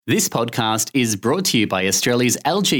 This podcast is brought to you by Australia's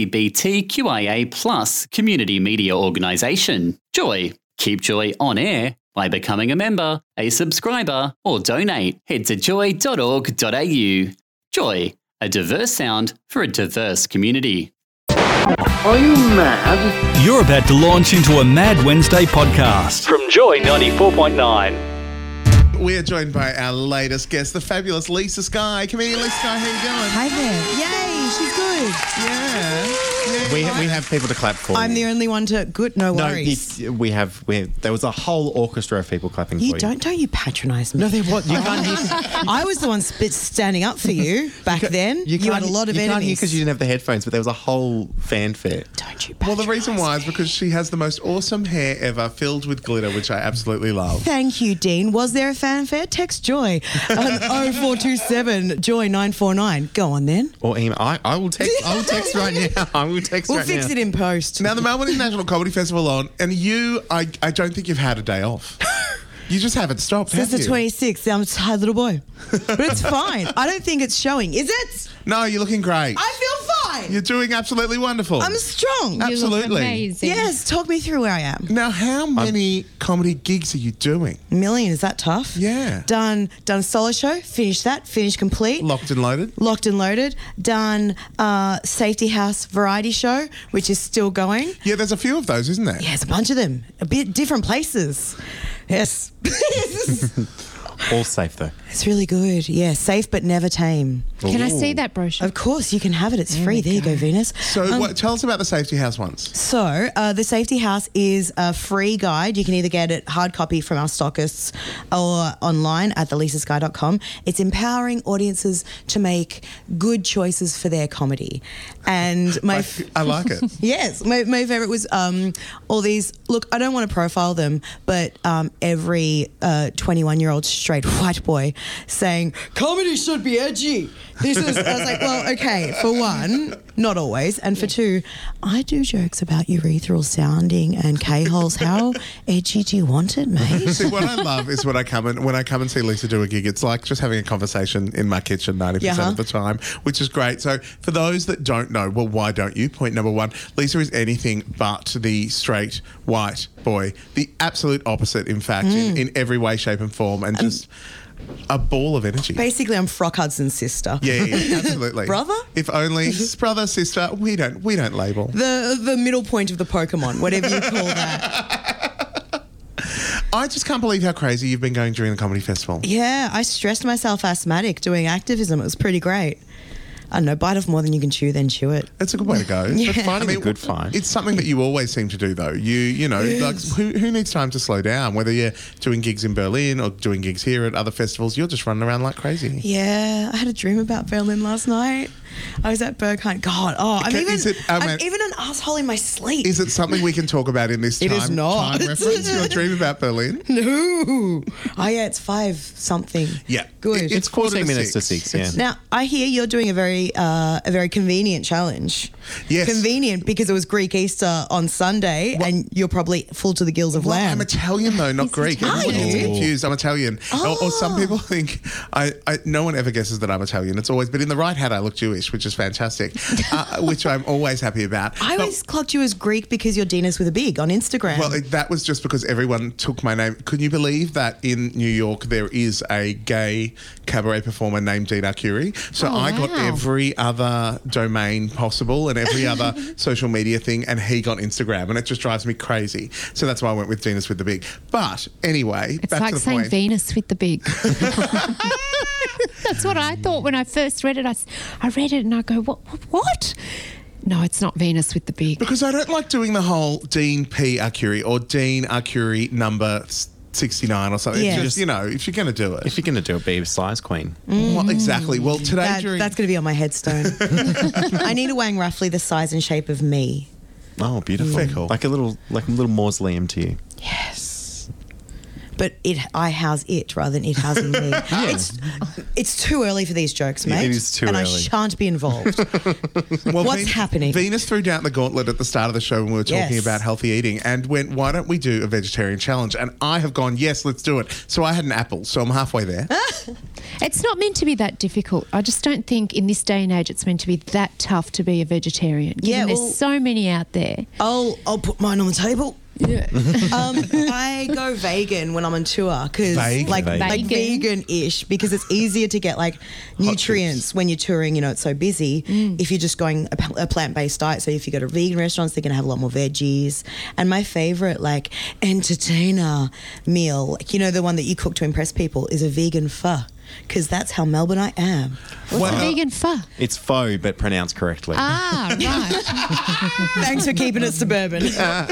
LGBTQIA+ community media organisation, Joy. Keep Joy on air by becoming a member, a subscriber, or donate. Head to joy.org.au. Joy, a diverse sound for a diverse community. Are you mad? You're about to launch into a Mad Wednesday podcast from Joy 94.9. We are joined by our latest guest, the fabulous Lisa Sky. Comedian Lisa Sky, how you going? Hi there. Yay, she's good. Yeah. We have people to clap for. I'm the only one to... Good, no worries. We have. There was a whole orchestra of people clapping for you. Don't you patronise me. No, there was. You can't hear. I was the one standing up for you back then. You had a lot of You can't hear enemies. because you didn't have the headphones, but there was a whole fanfare. Don't you Well, the reason why is patronise me. because she has the most awesome hair ever, filled with glitter, which I absolutely love. Thank you, Dean. Was there a fanfare? Text Joy on 0427 Joy 949. Go on then. Or email. I will text. I will text right now. I will text We'll right fix now. it in post. Now, the Melbourne International Comedy Festival on, and I don't think you've had a day off. You just haven't stopped, Since have the you? 26th, I'm a tired little boy. But it's fine. I don't think it's showing. Is it? No, you're looking great. I feel fine. You're doing absolutely wonderful. I'm strong. Absolutely. Amazing. Yes, talk me through where I am. Now, how many comedy gigs are you doing? A million, is that tough? Yeah. Done solo show, finished that, finished complete. Locked and loaded? Locked and loaded. Done Safety House variety show, which is still going. Yeah, there's a few of those, isn't there? Yeah, there's a bunch of them. A bit different places. Yes. All safe though. It's really good. Yeah, safe but never tame. Can I see that brochure? Of course, you can have it. It's free. There you go, Venus. So tell us about the Safety House ones. So, the Safety House is a free guide. You can either get it hard copy from our stockists or online at thelisasky.com. It's empowering audiences to make good choices for their comedy. And I like it. Yes, my favourite was all these... Look, I don't want to profile them, but every 21-year-old straight white boy saying, comedy should be edgy. I was like, well, okay, for one, not always. And for two, I do jokes about urethral sounding and K-holes. How edgy do you want it, mate? See, what I love is when I come and see Lisa do a gig, it's like just having a conversation in my kitchen 90% of the time, which is great. So for those that don't know, well, why don't you? Point number one, Lisa is anything but the straight white boy. The absolute opposite, in fact, in every way, shape and form, and just a ball of energy. Basically, I'm Frock Hudson's sister. Yeah, absolutely. Brother? If only brother, sister, we don't label. The middle point of the Pokemon, whatever you call that. I just can't believe how crazy you've been going during the comedy festival. Yeah, I stressed myself asthmatic doing activism. It was pretty great. I don't know, bite off more than you can chew, then chew it. That's a good way to go. Yeah. But finding a good fight. It's something that you always seem to do, though. You know, like who needs time to slow down? Whether you're doing gigs in Berlin or doing gigs here at other festivals, you're just running around like crazy. Yeah, I had a dream about Berlin last night. I was at Berghain. God, I'm even an asshole in my sleep. Is it something we can talk about in this It time, is not. time reference? Your dream about Berlin? No. Oh, yeah, it's 5 something. Yeah. Good. It's 14 minutes to 6, yeah. Now, I hear you're doing a very convenient challenge. Yes. Convenient because it was Greek Easter on Sunday and you're probably full to the gills of Well, lamb. I'm Italian though, not Greek. Are Everyone gets you? confused. I'm Italian. Or some people think no one ever guesses that I'm Italian. It's always, but in the right hat I look Jewish, which is fantastic, which I'm always happy about. I always clocked you as Greek because you're Dinas with a big on Instagram. Well, that was just because everyone took my name. Can you believe that in New York there is a gay cabaret performer named Dina Curie? So I got every other domain possible and every other social media thing, and he got Instagram, and it just drives me crazy. So that's why I went with Dinas with the big. But anyway, It's back like to the saying point. Venus with the big. That's what I thought when I first read it. I read it and I go, what? No, it's not Venus with the big. Because I don't like doing the whole Dean P. Arcuri or Dean Arcuri number 69 or something. Yeah. Just, you know, if you're going to do it. If you're going to do it, be a size queen. Well, exactly. Well, today that's going to be on my headstone. I need a wang roughly the size and shape of me. Oh, beautiful. Very cool. Like a little mausoleum to you. Yes. but I house it rather than it housing me. It's too early for these jokes, mate. It is too and early. I shan't be involved. Well, What's happening? Venus threw down the gauntlet at the start of the show when we were talking Yes. about healthy eating and went, why don't we do a vegetarian challenge? And I have gone, yes, let's do it. So I had an apple, so I'm halfway there. It's not meant to be that difficult. I just don't think in this day and age it's meant to be that tough to be a vegetarian. Yeah, There's well- so many out there. I'll put mine on the table. Yeah. I go vegan when I'm on tour because like Vegan. vegan-ish because it's easier to get like nutrients when you're touring. You know, it's so busy. If you're just going a plant-based diet, so if you go to vegan restaurants, they're gonna have a lot more veggies. And my favorite like entertainer meal, like, you know, the one that you cook to impress people, is a vegan pho. Because that's how Melbourne I am. What's vegan pho? It's faux, but pronounced correctly. Ah, right. Thanks for keeping it suburban.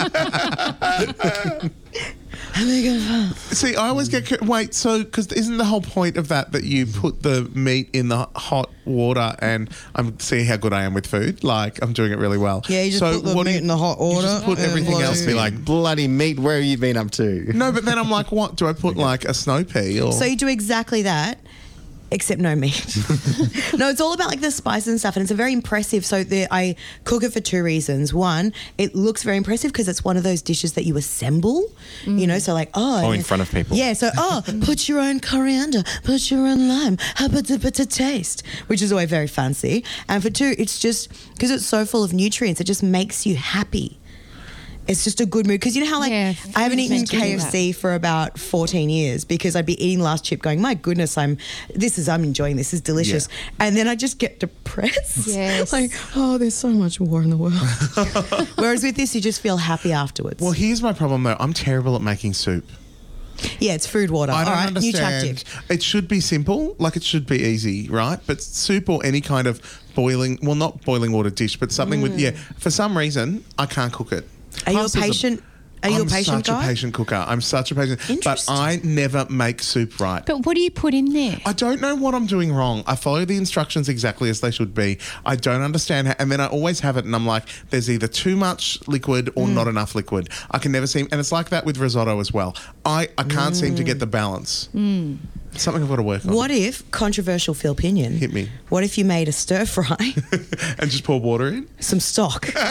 Vegan pho. See, I always get... Wait, so... Because isn't the whole point of that you put the meat in the hot water and I'm seeing how good I am with food? Like, I'm doing it really well. Yeah, you just put the meat in the hot water. You just put and everything bloody- else Be in. like, bloody meat, where have you been up to? No, but then I'm like, what? Do I put like a snow pea or... So you do exactly that, except no meat. No, it's all about like the spices and stuff, and it's a very impressive. So I cook it for two reasons. One, it looks very impressive because it's one of those dishes that you assemble. You know, so like in front of people. Yeah, so put your own coriander, put your own lime, to taste, which is always very fancy. And for two, it's just because it's so full of nutrients, it just makes you happy. It's just a good mood. Because you know how, like, Yeah, I haven't food's eaten meant to do KFC for about 14 years because I'd be eating last chip going, my goodness, I'm enjoying this. This is delicious. Yeah. And then I just get depressed. Yes. Like, there's so much war in the world. Whereas with this, you just feel happy afterwards. Well, here's my problem though. I'm terrible at making soup. Yeah, it's food water. I don't All right, new understand. tactic. It should be simple, like it should be easy, right? But soup or any kind of boiling, well, not boiling water dish, but something with, for some reason, I can't cook it. Are you a Pasta's a- patient? Are you a patient I'm such guy? a patient cooker. I'm such a patient. But Interesting. I never make soup right. But what do you put in there? I don't know what I'm doing wrong. I follow the instructions exactly as they should be. I don't understand how, and then I always have it and I'm like, there's either too much liquid or not enough liquid. I can never seem, and it's like that with risotto as well. I can't seem to get the balance. Something I've got to work on. What if, controversial Phil Pinion, Hit me. what if you made a stir fry, And just pour water in? some stock? You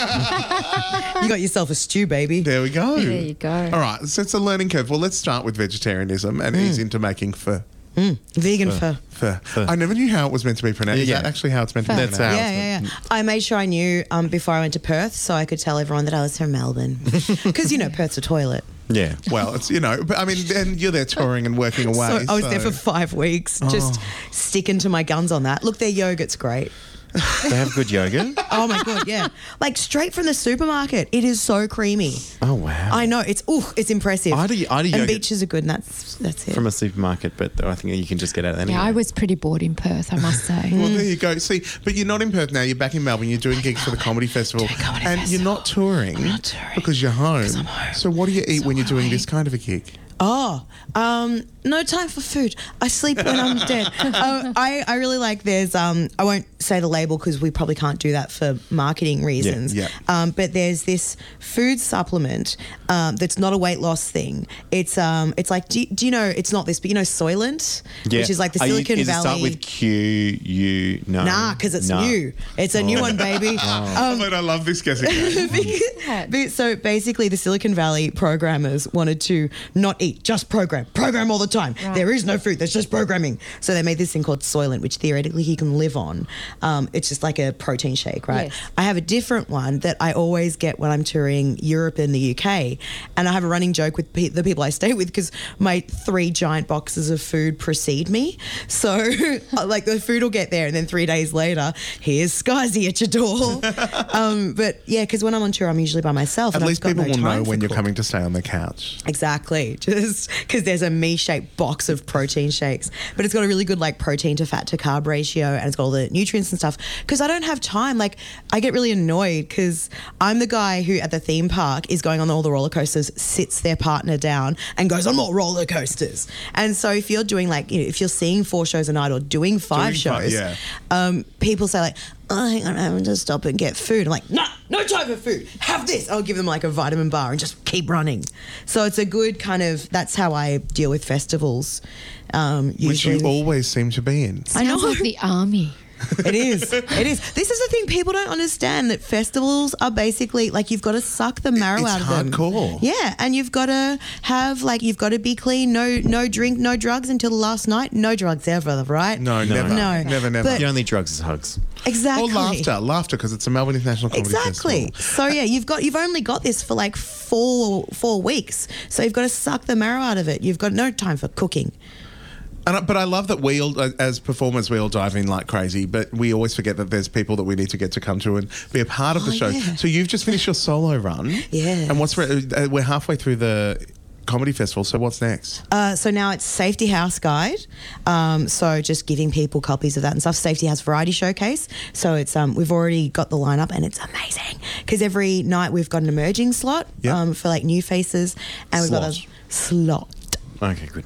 got yourself a stew, baby. There we go. There you go. All right, so it's a learning curve. Well, let's start with vegetarianism and ease into making pho. Vegan pho. Pho. I never knew how it was meant to be pronounced. Is Yeah. that actually how it's meant to be That's pronounced? how- Yeah. I made sure I knew before I went to Perth so I could tell everyone that I was from Melbourne. Because, you know, Perth's a toilet. Yeah. Well, it's, you know, but I mean, then you're there touring and working away. So I was there for 5 weeks, just sticking to my guns on that. Look, their yogurt's great. They have good yogurt. Oh my God, yeah. Like straight from the supermarket. It is so creamy. Oh, wow. I know, it's impressive. I had a and yogurt beaches are good and that's it. from a supermarket, but I think you can just get out of anywhere. Yeah, I was pretty bored in Perth, I must say. Well, there you go. See, but you're not in Perth now. You're back in Melbourne. You're doing gigs for the comedy festival, and you're not touring because you're home. So what do you eat when you're doing this kind of a gig? No time for food. I sleep when I'm dead. I really like there's I won't say the label because we probably can't do that for marketing reasons. yeah. But there's this food supplement that's not a weight loss thing. It's like do you know it's not this, but you know Soylent, which is like the Silicon Does Valley. it start with Q-U? No. Nah, because it's new. It's a new one, baby. But I love this guessing game. So basically, the Silicon Valley programmers wanted to not eat, just program all the time. Right. There is no food, there's just programming. So they made this thing called Soylent, which theoretically you can live on. It's just like a protein shake, right? Yes. I have a different one that I always get when I'm touring Europe and the UK. And I have a running joke with the people I stay with because my 3 giant boxes of food precede me. So like the food will get there and then 3 days later, here's Skyzy at your door. But yeah, because when I'm on tour, I'm usually by myself. At and least I've got people no will time know for when you're cook. coming to stay on the couch. Exactly, just because there's a me-shaped box of protein shakes, but it's got a really good like protein to fat to carb ratio, and it's got all the nutrients and stuff. Because I don't have time. Like I get really annoyed because I'm the guy who at the theme park is going on all the roller coasters, sits their partner down, and goes on more roller coasters. And so if you're doing like if you're seeing 4 shows a night or doing 5 Doing five, shows, people say like, oh, hang on, I'm having to stop and get food. I'm like, no, no time for food. Have this. I'll give them like a vitamin bar and just keep running. So it's a good kind of, that's how I deal with festivals. Which Usually. you always seem to be in. I know. Sounds like the army. It is. It is. This is the thing people don't understand, that festivals are basically like you've got to suck the marrow out of them. It's hardcore. Yeah, and you've got to have you've got to be clean. No drink, no drugs until the last night. No drugs ever, right? No, never. No. Never. But- The only drugs is hugs. Exactly. Or laughter, because it's a Melbourne International Comedy Exactly. Festival. So yeah, you've only got this for like four weeks. So you've got to suck the marrow out of it. You've got no time for cooking. But I love that we all, as performers, we all dive in like crazy, but we always forget that there's people that we need to get to come to and be a part of the show. Yeah. So you've just finished your solo run. Yeah. And we're halfway through the comedy festival, so what's next? So now it's Safety House Guide. So just giving people copies of that and stuff. Safety House Variety Showcase. So it's we've already got the lineup and it's amazing because every night we've got an emerging slot for like new faces, and we've got a slot. Okay, good.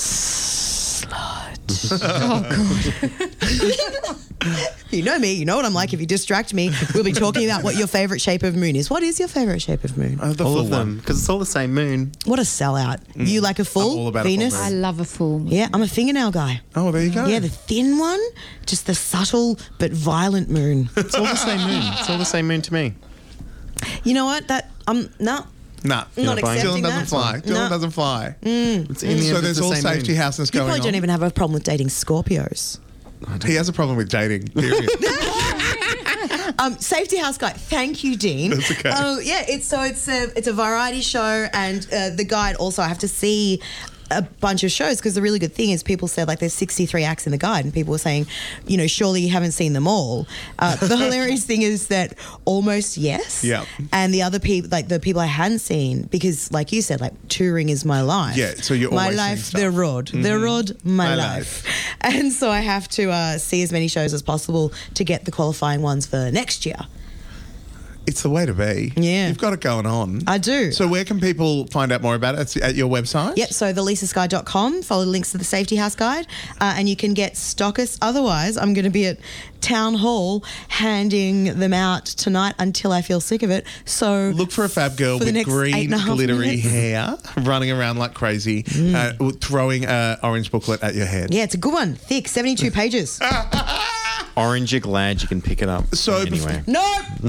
You know me. You know what I'm like. If you distract me, we'll be talking about what your favourite shape of moon is. What is your favourite shape of moon? The All full of them, because it's all the same moon. What a sellout. You like a full I'm all about a full Venus? moon. I love a full moon. Yeah, I'm a fingernail guy. Oh, there you go. Yeah, the thin one, just the subtle but violent moon. It's all the same moon. It's all the same moon to me. You know what? No. Nah, Not accepting Dylan doesn't that. fly. Dylan No. doesn't fly. It's in the So end, there's it's all the same safety moon. houses You going probably on. don't even have a problem with dating Scorpios. He has a problem with dating, period. Safety House Guide. Thank you, Dean. That's okay. Yeah, it's a variety show, and the guide also, I have to see a bunch of shows because the really good thing is people said like there's 63 acts in the guide, and people were saying, surely you haven't seen them all. The hilarious thing is that almost yes. Yeah. And the other people, like the people I hadn't seen, because like you said, like touring is my life. Yeah, so you're my always life, seeing the stuff. road, the road, my My life. And so I have to see as many shows as possible to get the qualifying ones for next year. It's the way to be. Yeah. You've got it going on. I do. So where can people find out more about it? It's at your website? Yep, so thelisasky.com, follow the links to the Safety House Guide, and you can get stockers. Otherwise, I'm going to be at Town Hall handing them out tonight until I feel sick of it. So Look for a fab girl for the with next green 8.5 glittery minutes. hair running around like crazy, throwing an orange booklet at your head. Yeah, it's a good one. Thick, 72 pages. Orange, you're glad you can pick it up. So anyway. No!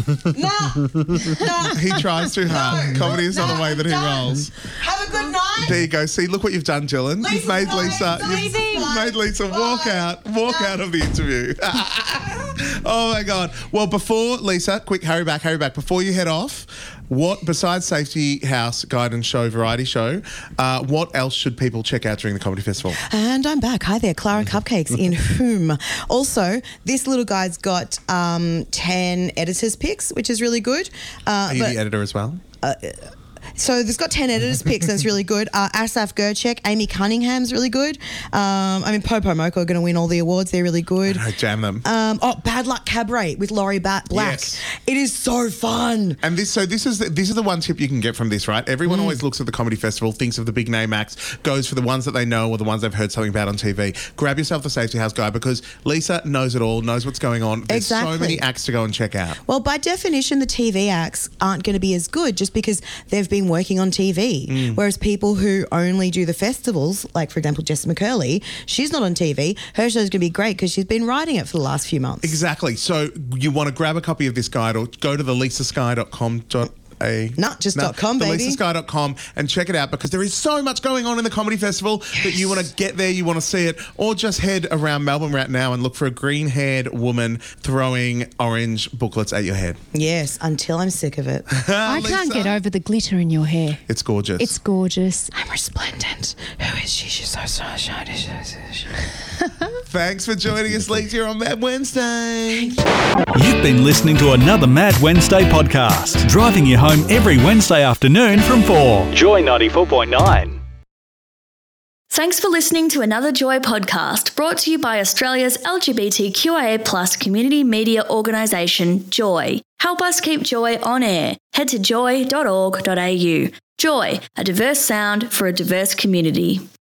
No! He tries too hard. Comedy is not the way that he done. rolls. Have a good night! There you go. See, look what you've done, Dylan. You've made Lisa. You've made Lisa walk out of the interview. Oh my God. Well, before Lisa, quick, hurry back. Before you head off, what besides Safety House Guide and Show Variety Show, what else should people check out during the comedy festival? And I'm back. Hi there, Clara Cupcakes in whom. Also, this little guy's got 10 editors' picks, which is really good. Are you the editor as well? So there's got 10 editors' picks, and it's really good. Asaf Gerchek, Amy Cunningham's really good. Popo Moko are going to win all the awards. They're really good. I jam them. Bad Luck Cabaret with Laurie Black. Yes. It is so fun. And this is the one tip you can get from this, right? Everyone always looks at the comedy festival, thinks of the big name acts, goes for the ones that they know or the ones they've heard something about on TV. Grab yourself the Safety House Guide because Lisa knows it all, knows what's going on. There's Exactly. so many acts to go and check out. Well, by definition, the TV acts aren't going to be as good just because they've been working on TV. Whereas people who only do the festivals, like, for example, Jess McCurley, she's not on TV. Her show's going to be great because she's been writing it for the last few months. Exactly. So you want to grab a copy of this guide or go to thelisasky.com. .com, baby. thelisasky.com and check it out because there is so much going on in the comedy festival that you want to get there, you want to see it, or just head around Melbourne right now and look for a green-haired woman throwing orange booklets at your head. Yes, until I'm sick of it. I can't Lisa? get over the glitter in your hair. It's gorgeous. It's gorgeous. I'm resplendent. Who is she? She's so shiny. Thanks for joining us, Lisa. You're on Mad Wednesday. You've been listening to another Mad Wednesday podcast, driving you home every Wednesday afternoon from 4. Joy 94.9. Thanks for listening to another Joy podcast brought to you by Australia's LGBTQIA+ community media organisation, Joy. Help us keep Joy on air. Head to joy.org.au. Joy, a diverse sound for a diverse community.